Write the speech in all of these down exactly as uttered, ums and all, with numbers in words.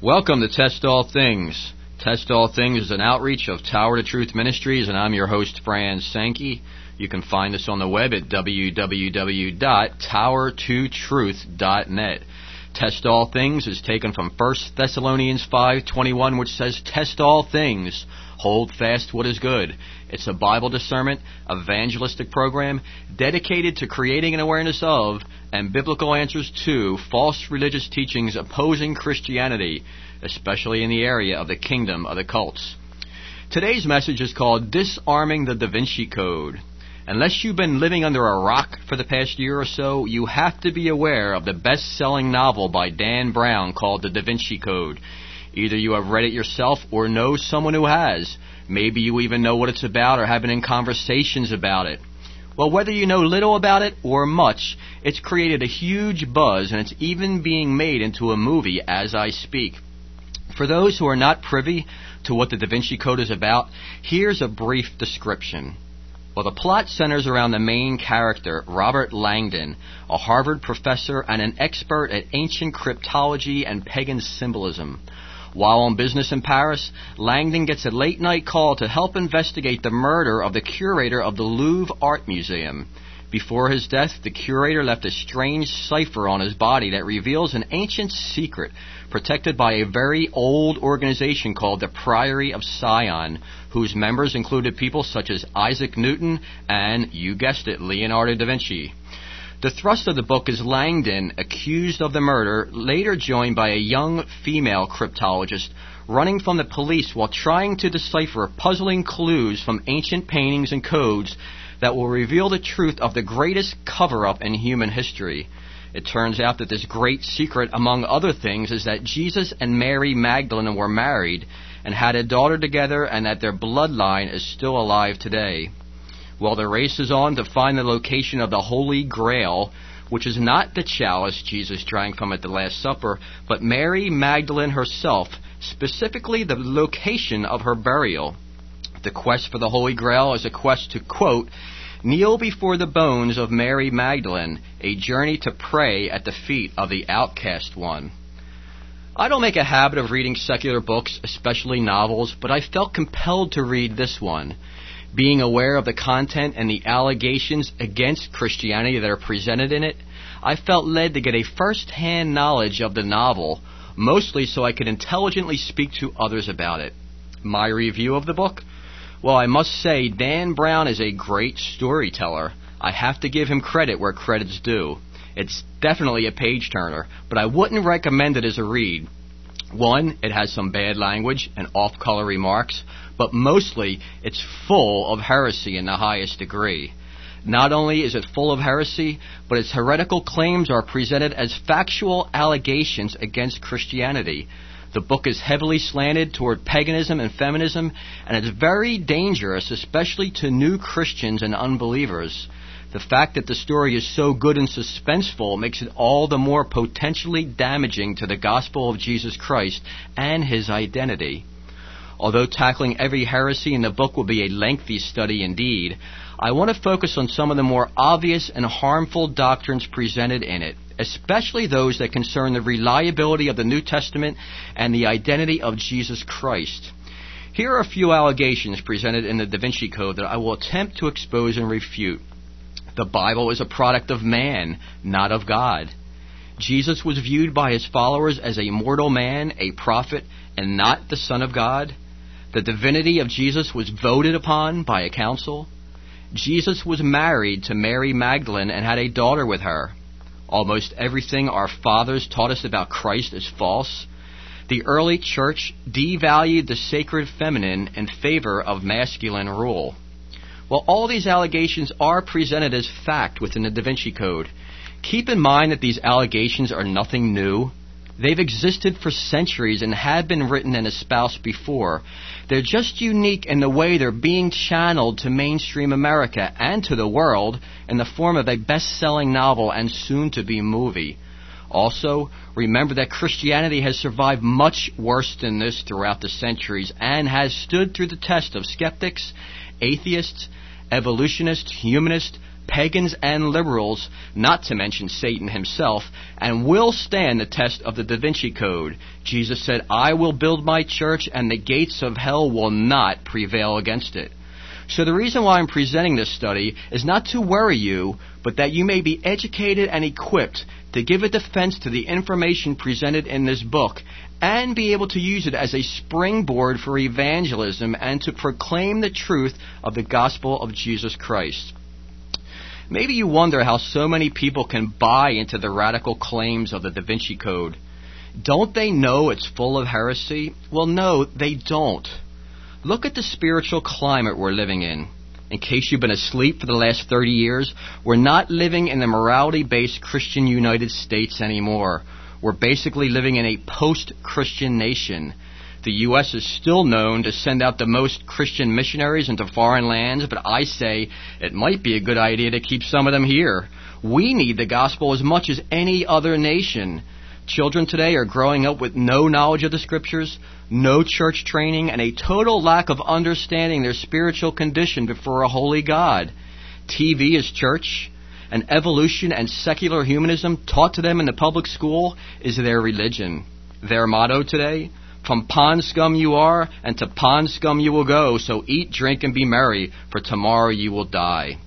Welcome to Test All Things. Test All Things is an outreach of Tower to Truth Ministries, and I'm your host, Fran Sankey. You can find us on the web at w w w dot tower to truth dot net. Test All Things is taken from First Thessalonians five twenty-one, which says, Test all things, hold fast what is good. It's a Bible discernment, evangelistic program dedicated to creating an awareness of and biblical answers to false religious teachings opposing Christianity, especially in the area of the kingdom of the cults. Today's message is called Disarming the Da Vinci Code. Unless you've been living under a rock for the past year or so, you have to be aware of the best-selling novel by Dan Brown called The Da Vinci Code. Either you have read it yourself or know someone who has. Maybe you even know what it's about or have been in conversations about it. Well, whether you know little about it or much, it's created a huge buzz, and it's even being made into a movie as I speak. For those who are not privy to what the Da Vinci Code is about, here's a brief description. Well, the plot centers around the main character, Robert Langdon, a Harvard professor and an expert at ancient cryptology and pagan symbolism. While on business in Paris, Langdon gets a late-night call to help investigate the murder of the curator of the Louvre Art Museum. Before his death, the curator left a strange cipher on his body that reveals an ancient secret protected by a very old organization called the Priory of Sion, whose members included people such as Isaac Newton and, you guessed it, Leonardo da Vinci. The thrust of the book is Langdon, accused of the murder, later joined by a young female cryptologist, running from the police while trying to decipher puzzling clues from ancient paintings and codes that will reveal the truth of the greatest cover-up in human history. It turns out that this great secret, among other things, is that Jesus and Mary Magdalene were married and had a daughter together, and that their bloodline is still alive today. Well, the race is on to find the location of the Holy Grail, which is not the chalice Jesus drank from at the Last Supper, but Mary Magdalene herself, specifically the location of her burial. The quest for the Holy Grail is a quest to, quote, kneel before the bones of Mary Magdalene, a journey to pray at the feet of the outcast one. I don't make a habit of reading secular books, especially novels, but I felt compelled to read this one. Being aware of the content and the allegations against Christianity that are presented in it, I felt led to get a first-hand knowledge of the novel, mostly so I could intelligently speak to others about it. My review of the book? Well, I must say Dan Brown is a great storyteller. I have to give him credit where credit's due. It's definitely a page-turner, but I wouldn't recommend it as a read. One, it has some bad language and off-color remarks, but mostly it's full of heresy in the highest degree. Not only is it full of heresy, but its heretical claims are presented as factual allegations against Christianity. The book is heavily slanted toward paganism and feminism, and it's very dangerous, especially to new Christians and unbelievers. The fact that the story is so good and suspenseful makes it all the more potentially damaging to the gospel of Jesus Christ and his identity. Although tackling every heresy in the book will be a lengthy study indeed, I want to focus on some of the more obvious and harmful doctrines presented in it, especially those that concern the reliability of the New Testament and the identity of Jesus Christ. Here are a few allegations presented in the Da Vinci Code that I will attempt to expose and refute. The Bible is a product of man, not of God. Jesus was viewed by his followers as a mortal man, a prophet, and not the Son of God. The divinity of Jesus was voted upon by a council. Jesus was married to Mary Magdalene and had a daughter with her. Almost everything our fathers taught us about Christ is false. The early church devalued the sacred feminine in favor of masculine rule. Well, all these allegations are presented as fact within the Da Vinci Code. Keep in mind that these allegations are nothing new. They've existed for centuries and have been written and espoused before. They're just unique in the way they're being channeled to mainstream America and to the world in the form of a best-selling novel and soon-to-be movie. Also, remember that Christianity has survived much worse than this throughout the centuries and has stood through the test of skeptics, atheists, evolutionists, humanists, pagans and liberals, not to mention Satan himself, and will stand the test of the Da Vinci Code. Jesus said, "I will build my church, and the gates of hell will not prevail against it." So the reason why I'm presenting this study is not to worry you, but that you may be educated and equipped to give a defense to the information presented in this book and be able to use it as a springboard for evangelism and to proclaim the truth of the gospel of Jesus Christ. Maybe you wonder how so many people can buy into the radical claims of the Da Vinci Code. Don't they know it's full of heresy? Well, no, they don't. Look at the spiritual climate we're living in. In case you've been asleep for the last thirty years, we're not living in the morality-based Christian United States anymore. We're basically living in a post-Christian nation. The U S is still known to send out the most Christian missionaries into foreign lands, but I say it might be a good idea to keep some of them here. We need the gospel as much as any other nation. Children today are growing up with no knowledge of the Scriptures, no church training, and a total lack of understanding their spiritual condition before a holy God. T V is church, and evolution and secular humanism taught to them in the public school is their religion. Their motto today, "From pond scum you are, and to pond scum you will go, so eat, drink, and be merry, for tomorrow you will die."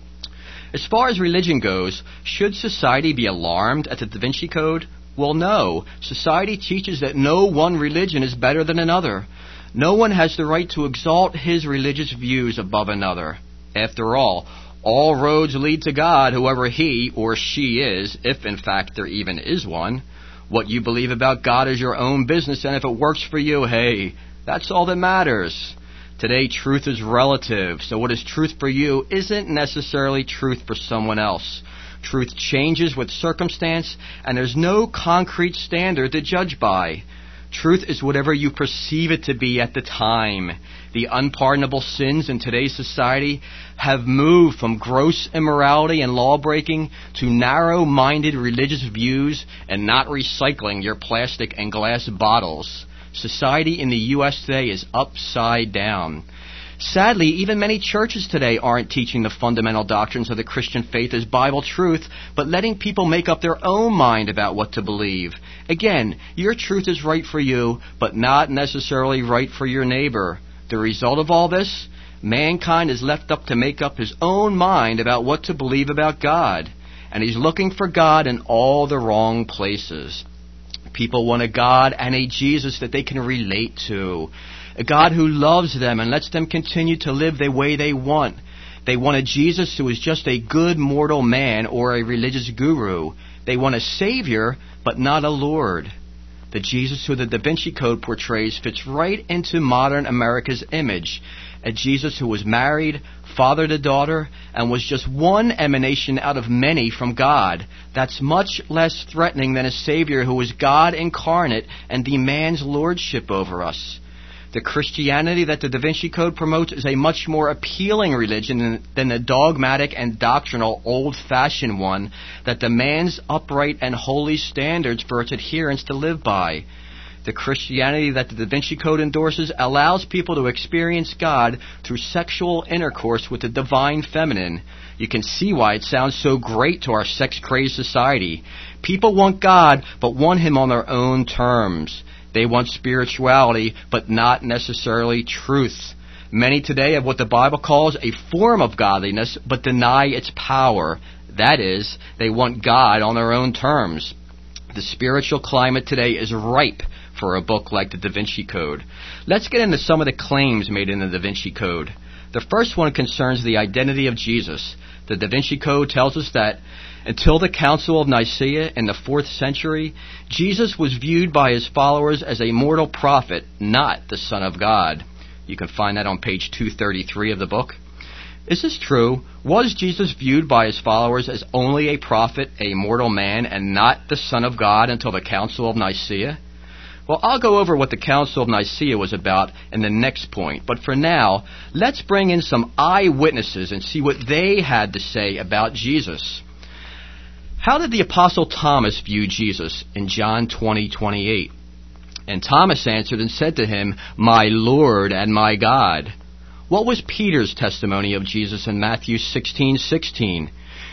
As far as religion goes, should society be alarmed at the Da Vinci Code? Well, no. Society teaches that no one religion is better than another. No one has the right to exalt his religious views above another. After all, all roads lead to God, whoever he or she is, if in fact there even is one. What you believe about God is your own business, and if it works for you, hey, that's all that matters. Today, truth is relative, so what is truth for you isn't necessarily truth for someone else. Truth changes with circumstance, and there's no concrete standard to judge by. Truth is whatever you perceive it to be at the time. The unpardonable sins in today's society have moved from gross immorality and law-breaking to narrow-minded religious views and not recycling your plastic and glass bottles. Society in the U S today is upside down. Sadly, even many churches today aren't teaching the fundamental doctrines of the Christian faith as Bible truth, but letting people make up their own mind about what to believe. Again, your truth is right for you, but not necessarily right for your neighbor. The result of all this? Mankind is left up to make up his own mind about what to believe about God, and he's looking for God in all the wrong places. People want a God and a Jesus that they can relate to. A God who loves them and lets them continue to live the way they want. They want a Jesus who is just a good mortal man or a religious guru. They want a Savior, but not a Lord. The Jesus who the Da Vinci Code portrays fits right into modern America's image. A Jesus who was married, fathered a daughter, and was just one emanation out of many from God. That's much less threatening than a Savior who was God incarnate and demands lordship over us. The Christianity that the Da Vinci Code promotes is a much more appealing religion than the dogmatic and doctrinal old-fashioned one that demands upright and holy standards for its adherents to live by. The Christianity that the Da Vinci Code endorses allows people to experience God through sexual intercourse with the divine feminine. You can see why it sounds so great to our sex-crazed society. People want God, but want Him on their own terms. They want spirituality, but not necessarily truth. Many today have what the Bible calls a form of godliness, but deny its power. That is, they want God on their own terms. The spiritual climate today is ripe for a book like the Da Vinci Code. Let's get into some of the claims made in the Da Vinci Code. The first one concerns the identity of Jesus. The Da Vinci Code tells us that until the Council of Nicaea in the fourth century, Jesus was viewed by his followers as a mortal prophet, not the Son of God. You can find that on page two thirty-three of the book. Is this true? Was Jesus viewed by his followers as only a prophet, a mortal man, and not the Son of God until the Council of Nicaea? Well, I'll go over what the Council of Nicaea was about in the next point, but for now, let's bring in some eyewitnesses and see what they had to say about Jesus. How did the Apostle Thomas view Jesus in John twenty twenty-eight? And Thomas answered and said to him, "My Lord and my God." What was Peter's testimony of Jesus in Matthew sixteen sixteen?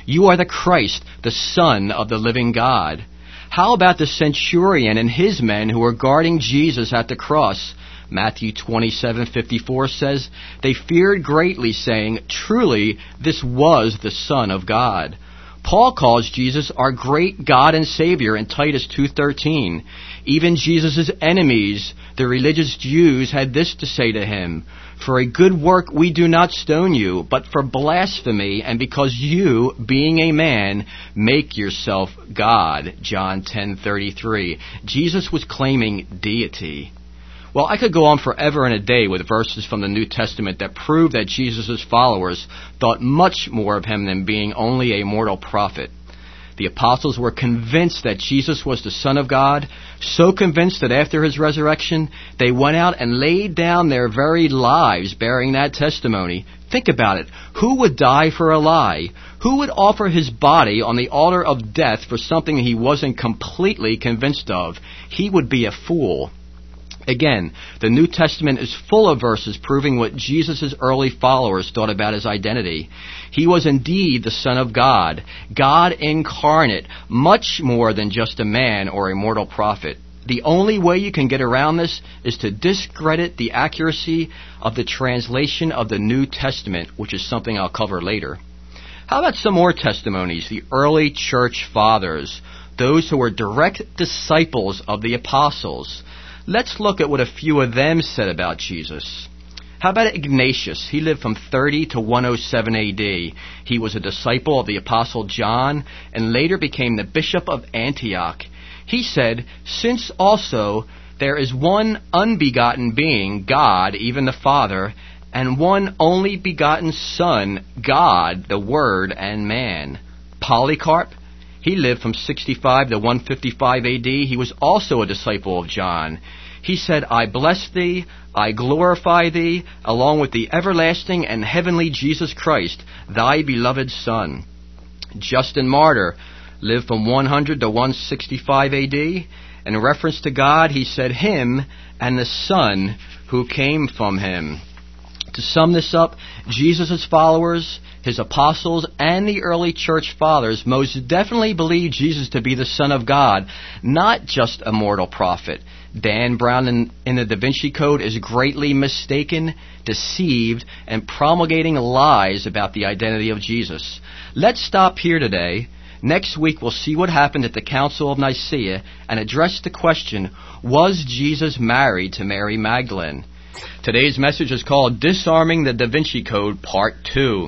You are the Christ, the Son of the living God. How about the centurion and his men who were guarding Jesus at the cross? Matthew twenty-seven fifty-four says, they feared greatly, saying, truly, this was the Son of God. Paul calls Jesus our great God and Savior in Titus two thirteen. Even Jesus' enemies, the religious Jews, had this to say to him, for a good work we do not stone you, but for blasphemy, and because you, being a man, make yourself God. John ten thirty-three. Jesus was claiming deity. Well, I could go on forever and a day with verses from the New Testament that prove that Jesus' followers thought much more of him than being only a mortal prophet. The apostles were convinced that Jesus was the Son of God, so convinced that after his resurrection, they went out and laid down their very lives bearing that testimony. Think about it. Who would die for a lie? Who would offer his body on the altar of death for something he wasn't completely convinced of? He would be a fool. Again, the New Testament is full of verses proving what Jesus' early followers thought about his identity. He was indeed the Son of God, God incarnate, much more than just a man or a mortal prophet. The only way you can get around this is to discredit the accuracy of the translation of the New Testament, which is something I'll cover later. How about some more testimonies? The early church fathers, those who were direct disciples of the apostles. Let's look at what a few of them said about Jesus. How about Ignatius? He lived from thirty to one oh seven A D. He was a disciple of the Apostle John and later became the Bishop of Antioch. He said, since also there is one unbegotten being, God, even the Father, and one only begotten Son, God, the Word and man. Polycarp? He lived from sixty-five to one fifty-five A D. He was also a disciple of John. He said, I bless thee, I glorify thee, along with the everlasting and heavenly Jesus Christ, thy beloved Son. Justin Martyr lived from one hundred to one sixty-five A D. In reference to God, he said, him and the Son who came from him. To sum this up, Jesus' followers, his apostles, and the early church fathers most definitely believed Jesus to be the Son of God, not just a mortal prophet. Dan Brown in, in the Da Vinci Code is greatly mistaken, deceived, and promulgating lies about the identity of Jesus. Let's stop here today. Next week we'll see what happened at the Council of Nicaea and address the question, was Jesus married to Mary Magdalene? Today's message is called Disarming the Da Vinci Code Part two.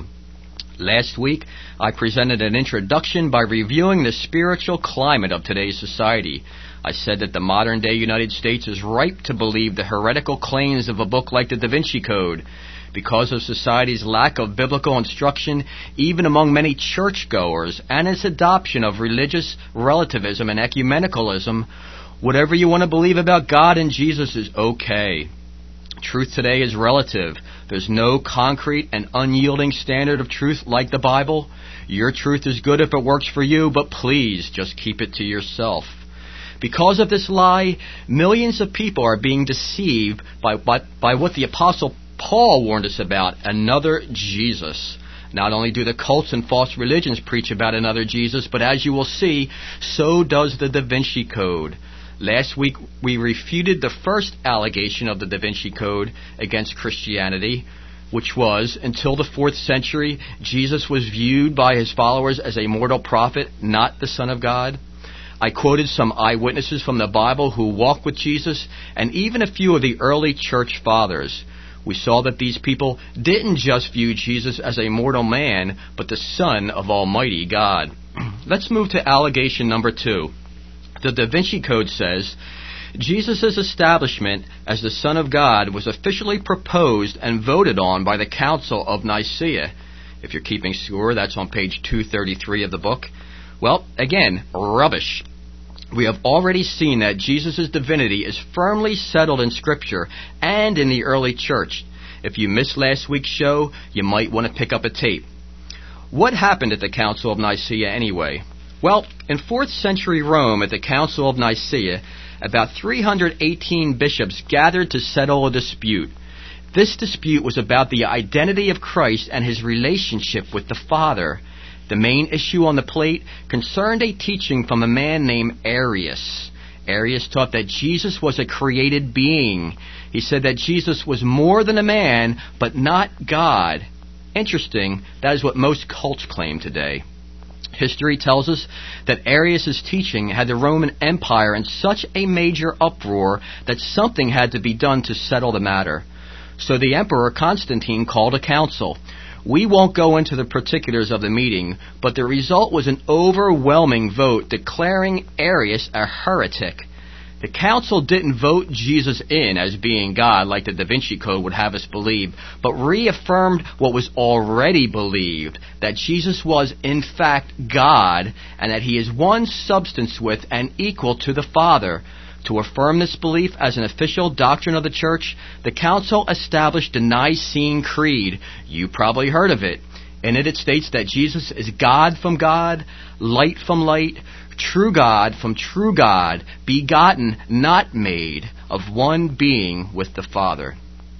Last week, I presented an introduction by reviewing the spiritual climate of today's society. I said that the modern-day United States is ripe to believe the heretical claims of a book like the Da Vinci Code. Because of society's lack of biblical instruction, even among many churchgoers, and its adoption of religious relativism and ecumenicalism, whatever you want to believe about God and Jesus is okay. Truth today is relative. There's no concrete and unyielding standard of truth like the Bible. Your truth is good if it works for you, but please just keep it to yourself. Because of this lie, millions of people are being deceived by, by, by what the Apostle Paul warned us about, another Jesus. Not only do the cults and false religions preach about another Jesus, but as you will see, so does the Da Vinci Code. Last week, we refuted the first allegation of the Da Vinci Code against Christianity, which was, until the fourth century, Jesus was viewed by his followers as a mortal prophet, not the Son of God. I quoted some eyewitnesses from the Bible who walked with Jesus, and even a few of the early church fathers. We saw that these people didn't just view Jesus as a mortal man, but the Son of Almighty God. Let's move to allegation number two. The Da Vinci Code says, Jesus' establishment as the Son of God was officially proposed and voted on by the Council of Nicaea. If you're keeping score, that's on page two thirty-three of the book. Well, again, rubbish. We have already seen that Jesus' divinity is firmly settled in Scripture and in the early church. If you missed last week's show, you might want to pick up a tape. What happened at the Council of Nicaea anyway? Well, in fourth century Rome at the Council of Nicaea, about three hundred eighteen bishops gathered to settle a dispute. This dispute was about the identity of Christ and his relationship with the Father. The main issue on the plate concerned a teaching from a man named Arius. Arius taught that Jesus was a created being. He said that Jesus was more than a man, but not God. Interesting, that is what most cults claim today. History tells us that Arius' teaching had the Roman Empire in such a major uproar that something had to be done to settle the matter. So the Emperor Constantine called a council. We won't go into the particulars of the meeting, but the result was an overwhelming vote declaring Arius a heretic. The council didn't vote Jesus in as being God like the Da Vinci Code would have us believe, but reaffirmed what was already believed, that Jesus was in fact God, and that he is one substance with and equal to the Father. To affirm this belief as an official doctrine of the Church, the council established the Nicene Creed. You probably heard of it. In it, it states that Jesus is God from God, light from light, true God from true God, begotten, not made, of one being with the Father.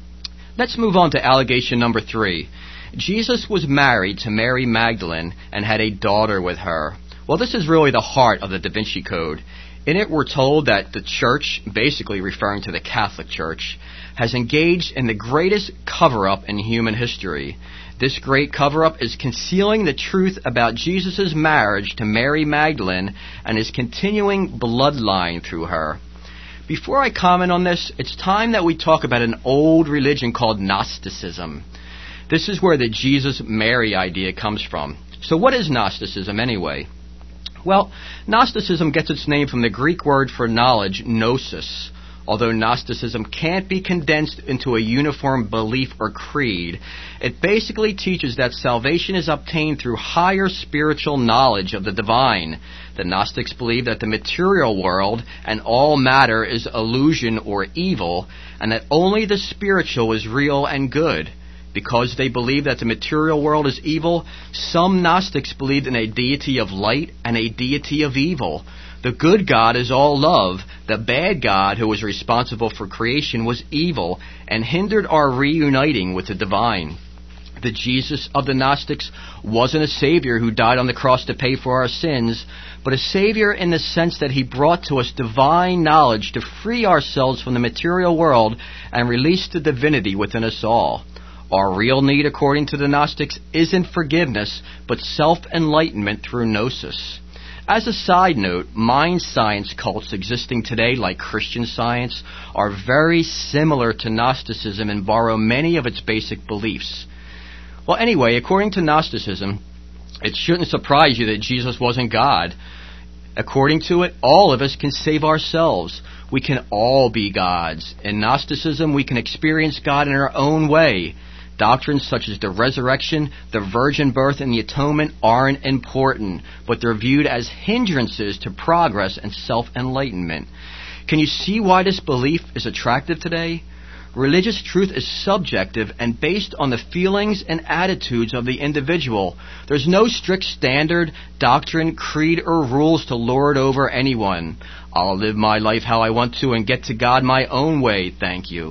Let's move on to allegation number three. Jesus was married to Mary Magdalene and had a daughter with her. Well, this is really the heart of the Da Vinci Code. In it, we're told that the Church, basically referring to the Catholic Church, has engaged in the greatest cover-up in human history. This great cover-up is concealing the truth about Jesus' marriage to Mary Magdalene and his continuing bloodline through her. Before I comment on this, it's time that we talk about an old religion called Gnosticism. This is where the Jesus-Mary idea comes from. So what is Gnosticism anyway? Well, Gnosticism gets its name from the Greek word for knowledge, gnosis. Although Gnosticism can't be condensed into a uniform belief or creed, it basically teaches that salvation is obtained through higher spiritual knowledge of the divine. The Gnostics believe that the material world and all matter is illusion or evil, and that only the spiritual is real and good. Because they believe that the material world is evil, some Gnostics believed in a deity of light and a deity of evil. The good God is all love. The bad God, who was responsible for creation, was evil and hindered our reuniting with the divine. The Jesus of the Gnostics wasn't a Savior who died on the cross to pay for our sins, but a Savior in the sense that he brought to us divine knowledge to free ourselves from the material world and release the divinity within us all. Our real need, according to the Gnostics, isn't forgiveness, but self-enlightenment through gnosis. As a side note, mind science cults existing today, like Christian Science, are very similar to Gnosticism and borrow many of its basic beliefs. Well, anyway, according to Gnosticism, it shouldn't surprise you that Jesus wasn't God. According to it, all of us can save ourselves. We can all be gods. In Gnosticism, we can experience God in our own way. Doctrines such as the resurrection, the virgin birth, and the atonement aren't important, but they're viewed as hindrances to progress and self-enlightenment. Can you see why this belief is attractive today? Religious truth is subjective and based on the feelings and attitudes of the individual. There's no strict standard, doctrine, creed, or rules to lord over anyone. I'll live my life how I want to and get to God my own way, thank you.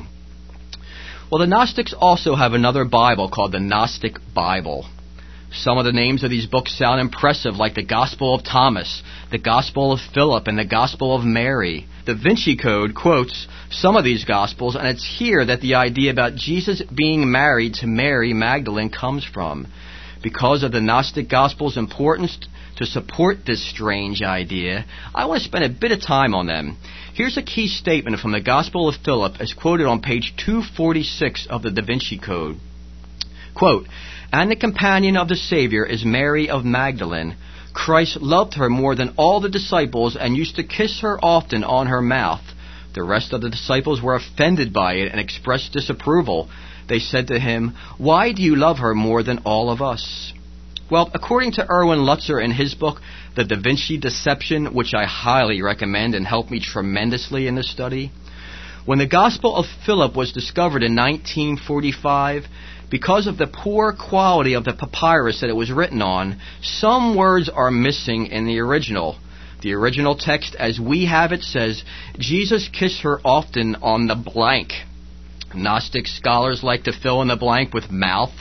Well, the Gnostics also have another Bible called the Gnostic Bible. Some of the names of these books sound impressive, like the Gospel of Thomas, the Gospel of Philip, and the Gospel of Mary. The Da Vinci Code quotes some of these Gospels, and it's here that the idea about Jesus being married to Mary Magdalene comes from. Because of the Gnostic Gospel's importance to support this strange idea, I want to spend a bit of time on them. Here's a key statement from the Gospel of Philip as quoted on page two forty-six of the Da Vinci Code. Quote, "And the companion of the Savior is Mary of Magdalene. Christ loved her more than all the disciples and used to kiss her often on her mouth. The rest of the disciples were offended by it and expressed disapproval. They said to him, 'Why do you love her more than all of us?'" Well, according to Erwin Lutzer in his book, The Da Vinci Deception, which I highly recommend and helped me tremendously in this study, when the Gospel of Philip was discovered in nineteen forty-five, because of the poor quality of the papyrus that it was written on, some words are missing in the original. The original text, as we have it, says, "Jesus kissed her often on the blank." Gnostic scholars like to fill in the blank with mouth,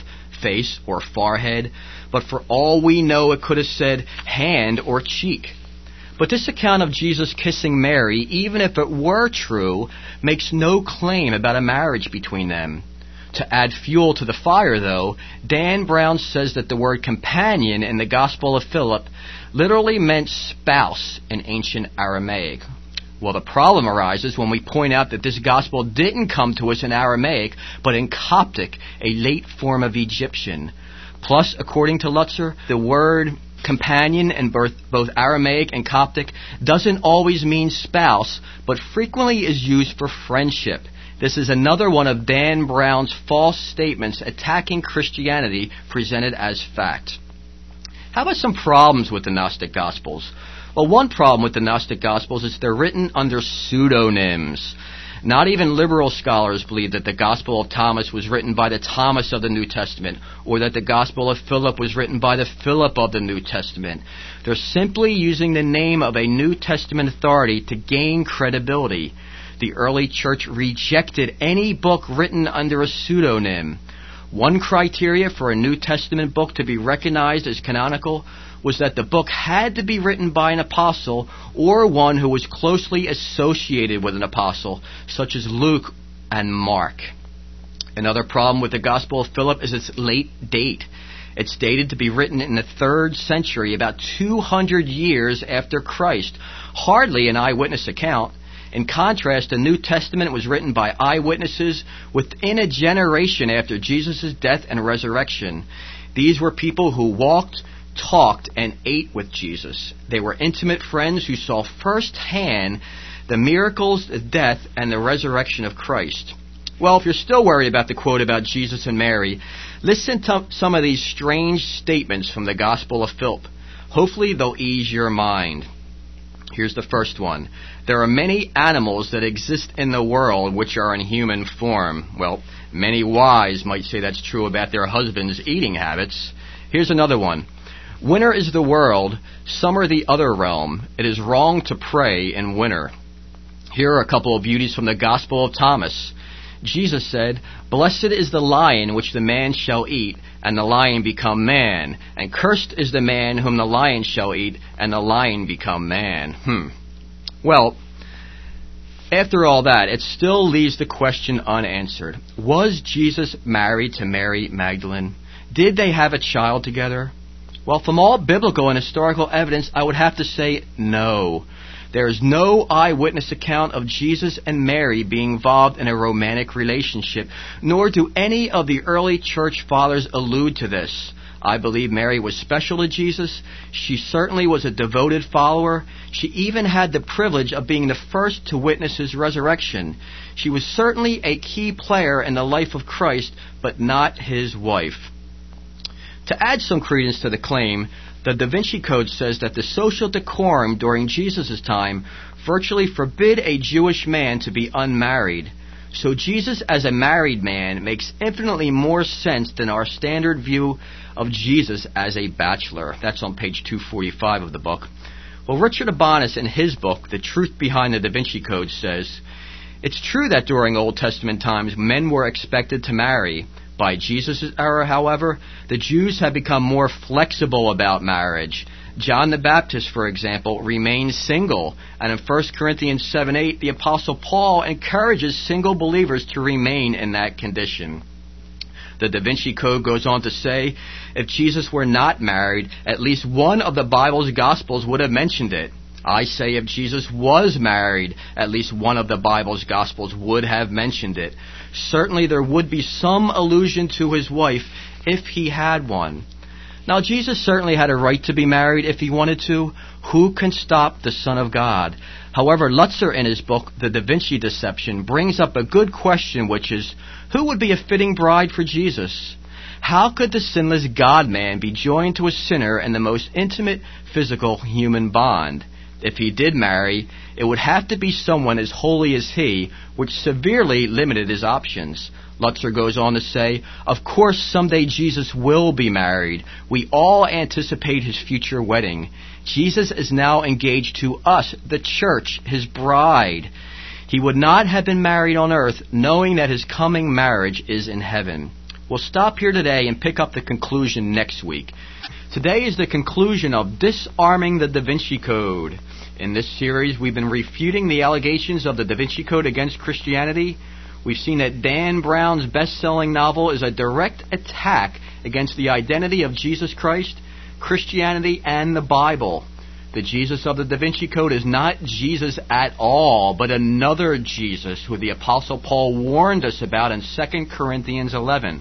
face or forehead, but for all we know it could have said hand or cheek. But this account of Jesus kissing Mary, even if it were true, makes no claim about a marriage between them. To add fuel to the fire, though, Dan Brown says that the word companion in the Gospel of Philip literally meant spouse in ancient Aramaic. Well, the problem arises when we point out that this gospel didn't come to us in Aramaic, but in Coptic, a late form of Egyptian. Plus, according to Lutzer, the word companion in both Aramaic and Coptic doesn't always mean spouse, but frequently is used for friendship. This is another one of Dan Brown's false statements attacking Christianity presented as fact. How about some problems with the Gnostic Gospels? Well, one problem with the Gnostic Gospels is they're written under pseudonyms. Not even liberal scholars believe that the Gospel of Thomas was written by the Thomas of the New Testament, or that the Gospel of Philip was written by the Philip of the New Testament. They're simply using the name of a New Testament authority to gain credibility. The early church rejected any book written under a pseudonym. One criteria for a New Testament book to be recognized as canonical was that the book had to be written by an apostle or one who was closely associated with an apostle, such as Luke and Mark. Another problem with the Gospel of Philip is its late date. It's dated to be written in the third century, about two hundred years after Christ. Hardly an eyewitness account. In contrast, the New Testament was written by eyewitnesses within a generation after Jesus' death and resurrection. These were people who walked, talked, and ate with Jesus. They were intimate friends who saw firsthand the miracles, the death, and the resurrection of Christ. Well, if you're still worried about the quote about Jesus and Mary, listen to some of these strange statements from the Gospel of Philip. Hopefully they'll ease your mind. Here's the first one. There are many animals that exist in the world which are in human form. Well, many wise might say that's true about their husbands' eating habits. Here's another one. Winter is the world, summer the other realm. It is wrong to pray in winter. Here are a couple of beauties from the Gospel of Thomas. Jesus said, Blessed is the lion which the man shall eat, and the lion become man. And cursed is the man whom the lion shall eat, and the lion become man. Hmm. Well, after all that, it still leaves the question unanswered. Was Jesus married to Mary Magdalene? Did they have a child together? Well, from all biblical and historical evidence, I would have to say no. There is no eyewitness account of Jesus and Mary being involved in a romantic relationship, nor do any of the early church fathers allude to this. I believe Mary was special to Jesus. She certainly was a devoted follower. She even had the privilege of being the first to witness his resurrection. She was certainly a key player in the life of Christ, but not his wife. To add some credence to the claim, the Da Vinci Code says that the social decorum during Jesus' time virtually forbid a Jewish man to be unmarried. So Jesus as a married man makes infinitely more sense than our standard view of Jesus as a bachelor. That's on page two forty-five of the book. Well, Richard Abanus in his book, The Truth Behind the Da Vinci Code, says, It's true that during Old Testament times men were expected to marry. By Jesus' era, however, the Jews have become more flexible about marriage. John the Baptist, for example, remains single, and in First Corinthians seven eight, the Apostle Paul encourages single believers to remain in that condition. The Da Vinci Code goes on to say, if Jesus were not married, at least one of the Bible's Gospels would have mentioned it. I say if Jesus was married, at least one of the Bible's Gospels would have mentioned it. Certainly there would be some allusion to his wife if he had one. Now, Jesus certainly had a right to be married if he wanted to. Who can stop the Son of God? However, Lutzer in his book, The Da Vinci Deception, brings up a good question, which is, who would be a fitting bride for Jesus? How could the sinless God-man be joined to a sinner in the most intimate physical human bond? If he did marry, it would have to be someone as holy as he, which severely limited his options. Lutzer goes on to say, of course someday Jesus will be married. We all anticipate his future wedding. Jesus is now engaged to us, the church, his bride. He would not have been married on earth knowing that his coming marriage is in heaven. We'll stop here today and pick up the conclusion next week. Today is the conclusion of Disarming the Da Vinci Code. In this series, we've been refuting the allegations of the Da Vinci Code against Christianity. We've seen that Dan Brown's best-selling novel is a direct attack against the identity of Jesus Christ, Christianity, and the Bible. The Jesus of the Da Vinci Code is not Jesus at all, but another Jesus who the Apostle Paul warned us about in Second Corinthians eleven.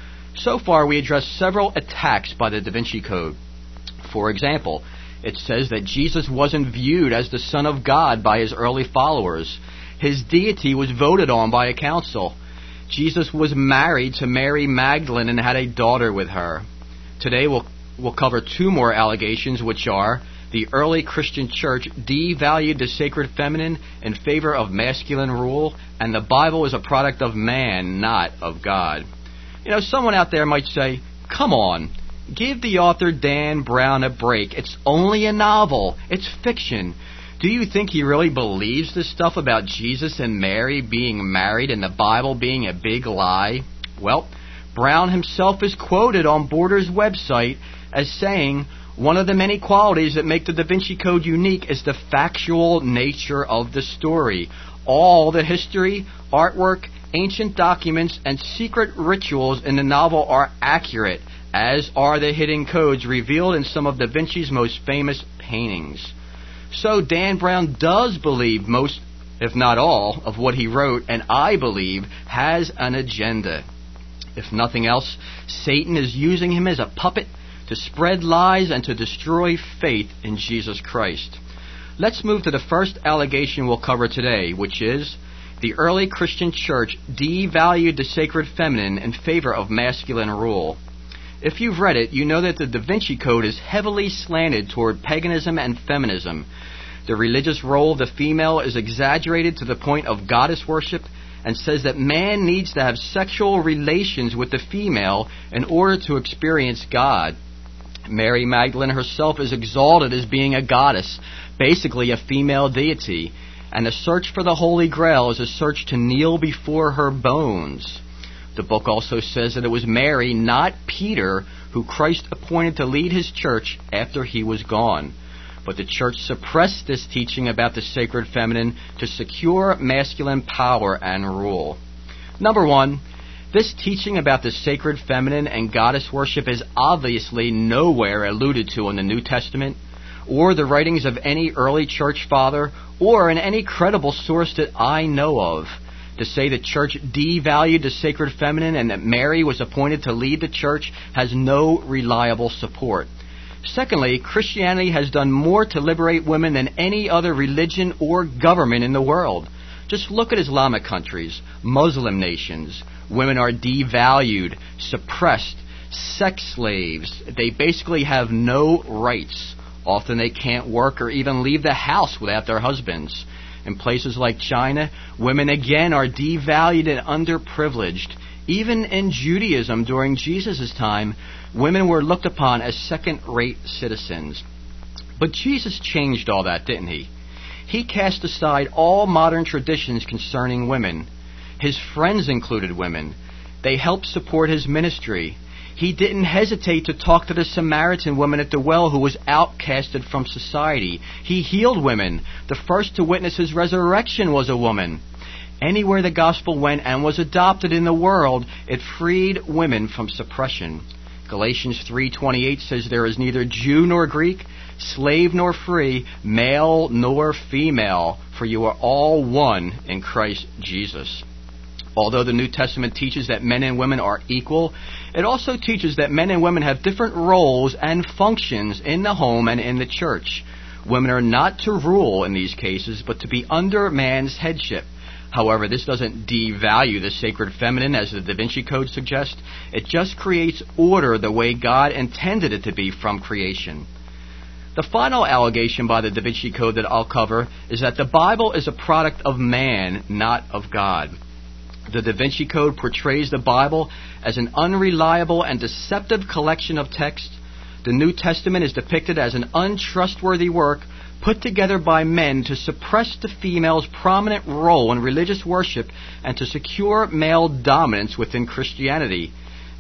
So far, we addressed several attacks by the Da Vinci Code. For example, it says that Jesus wasn't viewed as the Son of God by his early followers. His deity was voted on by a council. Jesus was married to Mary Magdalene and had a daughter with her. Today, we'll, we'll cover two more allegations, which are: the early Christian church devalued the sacred feminine in favor of masculine rule, and the Bible is a product of man, not of God. You know, someone out there might say, come on, give the author Dan Brown a break. It's only a novel. It's fiction. Do you think he really believes this stuff about Jesus and Mary being married and the Bible being a big lie? Well, Brown himself is quoted on Borders' website as saying, one of the many qualities that make the Da Vinci Code unique is the factual nature of the story. All the history, artwork, ancient documents, and secret rituals in the novel are accurate, as are the hidden codes revealed in some of Da Vinci's most famous paintings. So Dan Brown does believe most, if not all, of what he wrote, and I believe has an agenda. If nothing else, Satan is using him as a puppet to spread lies and to destroy faith in Jesus Christ. Let's move to the first allegation we'll cover today, which is: the early Christian church devalued the sacred feminine in favor of masculine rule. If you've read it, you know that the Da Vinci Code is heavily slanted toward paganism and feminism. The religious role of the female is exaggerated to the point of goddess worship, and says that man needs to have sexual relations with the female in order to experience God. Mary Magdalene herself is exalted as being a goddess, basically a female deity, and the search for the Holy Grail is a search to kneel before her bones. The book also says that it was Mary, not Peter, who Christ appointed to lead his church after he was gone. But the church suppressed this teaching about the sacred feminine to secure masculine power and rule. Number one, this teaching about the sacred feminine and goddess worship is obviously nowhere alluded to in the New Testament, or the writings of any early church father, or in any credible source that I know of. To say the church devalued the sacred feminine and that Mary was appointed to lead the church has no reliable support. Secondly, Christianity has done more to liberate women than any other religion or government in the world. Just look at Islamic countries, Muslim nations. Women are devalued, suppressed, sex slaves. They basically have no rights. Often they can't work or even leave the house without their husbands. In places like China, women again are devalued and underprivileged. Even in Judaism during Jesus' time, women were looked upon as second-rate citizens. But Jesus changed all that, didn't he? He cast aside all modern traditions concerning women. His friends included women. They helped support his ministry. He didn't hesitate to talk to the Samaritan woman at the well who was outcasted from society. He healed women. The first to witness his resurrection was a woman. Anywhere the gospel went and was adopted in the world, it freed women from suppression. Galatians three twenty-eight says there is neither Jew nor Greek, slave nor free, male nor female, for you are all one in Christ Jesus. Although the New Testament teaches that men and women are equal, it also teaches that men and women have different roles and functions in the home and in the church. Women are not to rule in these cases, but to be under man's headship. However, this doesn't devalue the sacred feminine as the Da Vinci Code suggests. It just creates order the way God intended it to be from creation. The final allegation by the Da Vinci Code that I'll cover is that the Bible is a product of man, not of God. The Da Vinci Code portrays the Bible as an unreliable and deceptive collection of texts. The New Testament is depicted as an untrustworthy work put together by men to suppress the female's prominent role in religious worship and to secure male dominance within Christianity.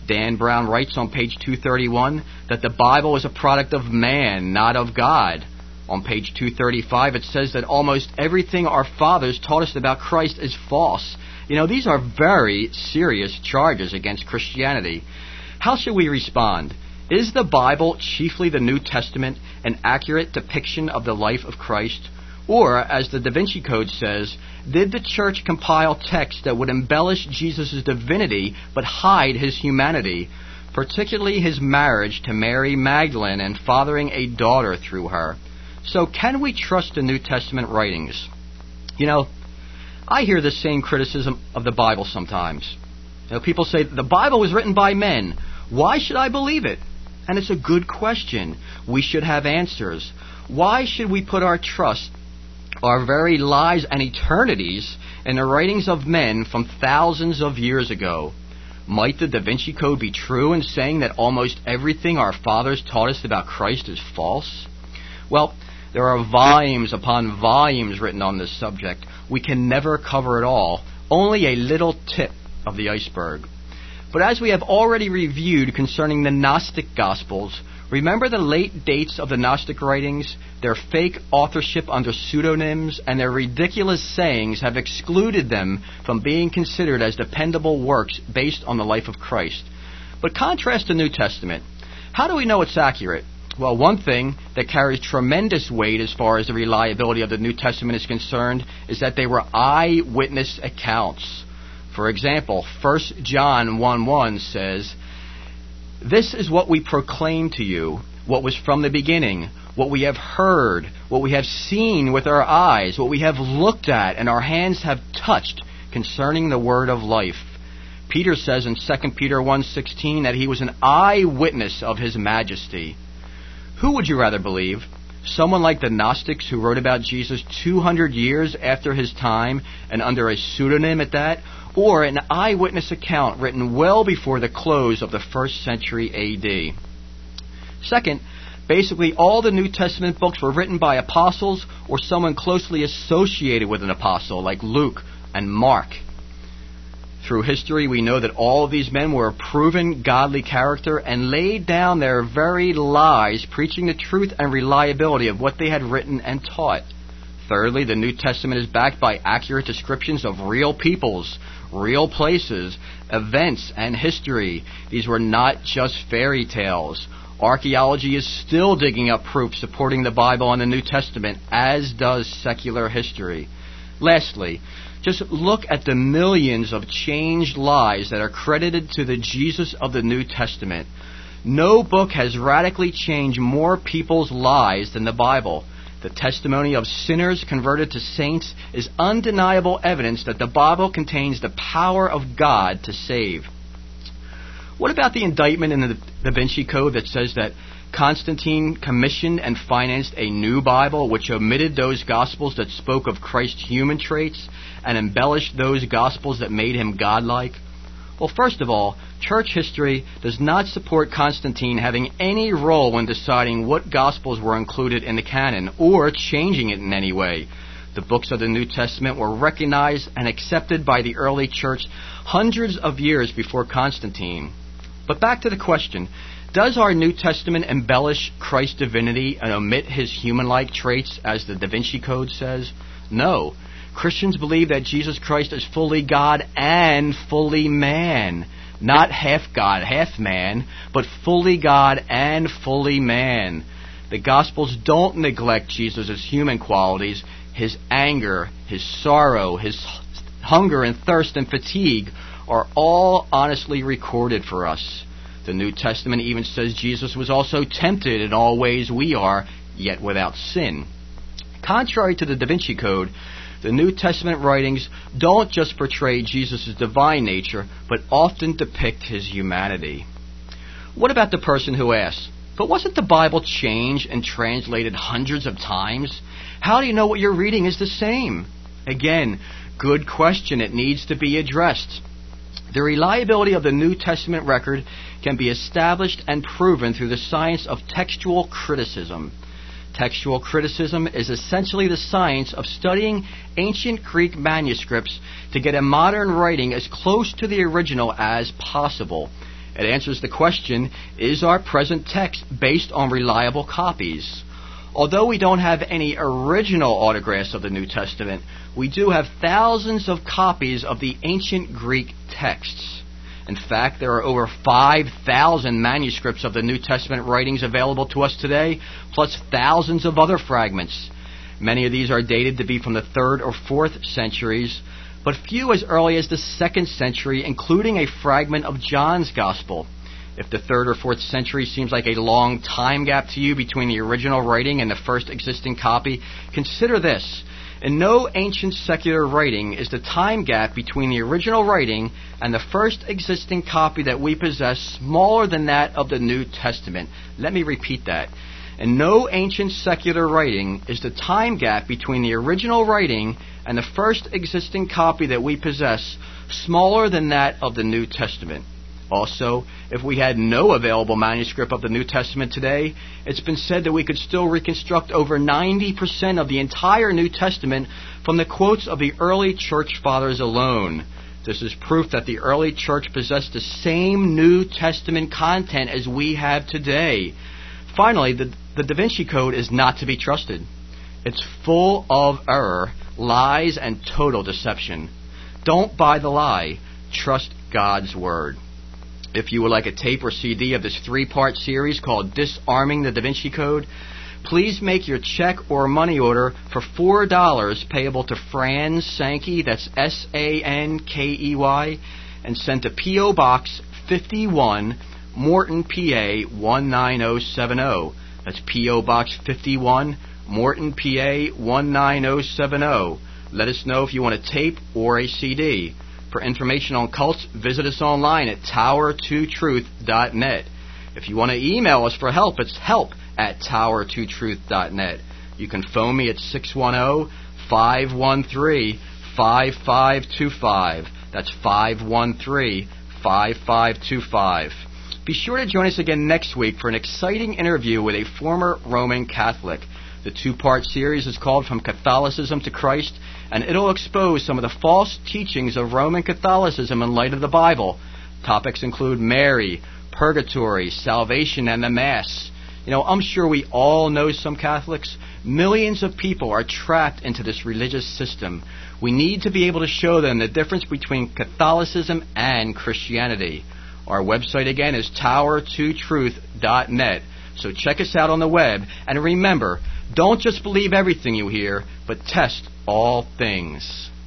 Dan Brown writes on page two thirty-one that the Bible is a product of man, not of God. On page two thirty-five, it says that almost everything our fathers taught us about Christ is false. You know, these are very serious charges against Christianity. How should we respond? Is the Bible, chiefly the New Testament, an accurate depiction of the life of Christ? Or, as the Da Vinci Code says, did the church compile texts that would embellish Jesus' divinity but hide his humanity, particularly his marriage to Mary Magdalene and fathering a daughter through her? So can we trust the New Testament writings? You know, I hear the same criticism of the Bible sometimes. You know, people say, the Bible was written by men. Why should I believe it? And it's a good question. We should have answers. Why should we put our trust, our very lives and eternities, in the writings of men from thousands of years ago? Might the Da Vinci Code be true in saying that almost everything our fathers taught us about Christ is false? Well, there are volumes upon volumes written on this subject. We can never cover it all, only a little tip of the iceberg. But as we have already reviewed concerning the Gnostic Gospels, remember the late dates of the Gnostic writings? Their fake authorship under pseudonyms and their ridiculous sayings have excluded them from being considered as dependable works based on the life of Christ. But contrast the New Testament. How do we know it's accurate? Well, one thing that carries tremendous weight as far as the reliability of the New Testament is concerned is that they were eyewitness accounts. For example, First John one one says, "This is what we proclaim to you, what was from the beginning, what we have heard, what we have seen with our eyes, what we have looked at and our hands have touched concerning the word of life." Peter says in Second Peter one sixteen that he was an eyewitness of his majesty. Who would you rather believe? Someone like the Gnostics who wrote about Jesus two hundred years after his time and under a pseudonym at that? Or an eyewitness account written well before the close of the first century A D? Second, basically all the New Testament books were written by apostles or someone closely associated with an apostle like Luke and Mark. Through history, we know that all of these men were of proven godly character and laid down their very lives preaching the truth and reliability of what they had written and taught. Thirdly, the New Testament is backed by accurate descriptions of real peoples, real places, events, and history. These were not just fairy tales. Archaeology is still digging up proof supporting the Bible and the New Testament, as does secular history. Lastly, just look at the millions of changed lives that are credited to the Jesus of the New Testament. No book has radically changed more people's lives than the Bible. The testimony of sinners converted to saints is undeniable evidence that the Bible contains the power of God to save. What about the indictment in the Da Vinci Code that says that Constantine commissioned and financed a new Bible which omitted those Gospels that spoke of Christ's human traits and embellished those Gospels that made him godlike? Well, first of all, church history does not support Constantine having any role in deciding what Gospels were included in the canon or changing it in any way. The books of the New Testament were recognized and accepted by the early church hundreds of years before Constantine. But back to the question, does our New Testament embellish Christ's divinity and omit his human-like traits, as the Da Vinci Code says? No. Christians believe that Jesus Christ is fully God and fully man. Not half God, half man, but fully God and fully man. The Gospels don't neglect Jesus' human qualities. His anger, his sorrow, his hunger and thirst and fatigue are all honestly recorded for us. The New Testament even says Jesus was also tempted in all ways we are, yet without sin. Contrary to the Da Vinci Code, the New Testament writings don't just portray Jesus' divine nature, but often depict his humanity. What about the person who asks, but wasn't the Bible changed and translated hundreds of times? How do you know what you're reading is the same? Again, good question. It needs to be addressed. The reliability of the New Testament record can be established and proven through the science of textual criticism. Textual criticism is essentially the science of studying ancient Greek manuscripts to get a modern writing as close to the original as possible. It answers the question, is our present text based on reliable copies? Although we don't have any original autographs of the New Testament, we do have thousands of copies of the ancient Greek texts. In fact, there are over five thousand manuscripts of the New Testament writings available to us today, plus thousands of other fragments. Many of these are dated to be from the third or fourth centuries, but few as early as the second century, including a fragment of John's Gospel. If the third or fourth century seems like a long time gap to you between the original writing and the first existing copy, consider this. In no ancient secular writing is the time gap between the original writing and the first existing copy that we possess smaller than that of the New Testament. Let me repeat that. In no ancient secular writing is the time gap between the original writing and the first existing copy that we possess smaller than that of the New Testament. Also, if we had no available manuscript of the New Testament today, it's been said that we could still reconstruct over ninety percent of the entire New Testament from the quotes of the early church fathers alone. This is proof that the early church possessed the same New Testament content as we have today. Finally, the, the Da Vinci Code is not to be trusted. It's full of error, lies, and total deception. Don't buy the lie. Trust God's Word. If you would like a tape or C D of this three-part series called Disarming the Da Vinci Code, please make your check or money order for four dollars payable to Franz Sankey, that's S A N K E Y, and sent to P O. Box fifty-one, Morton, P A one nine zero seven zero. That's P O. Box fifty-one, Morton, P A one nine zero seven zero. Let us know if you want a tape or a C D. For information on cults, visit us online at tower two truth dot net. If you want to email us for help, it's help at tower two truth dot net. You can phone me at six one zero, five one three, five five two five. That's five one three, five five two five. Be sure to join us again next week for an exciting interview with a former Roman Catholic. The two-part series is called From Catholicism to Christ, and it'll expose some of the false teachings of Roman Catholicism in light of the Bible. Topics include Mary, purgatory, salvation, and the Mass. You know, I'm sure we all know some Catholics. Millions of people are trapped into this religious system. We need to be able to show them the difference between Catholicism and Christianity. Our website again is tower two truth dot net. So check us out on the web, and remember, don't just believe everything you hear, but test all things.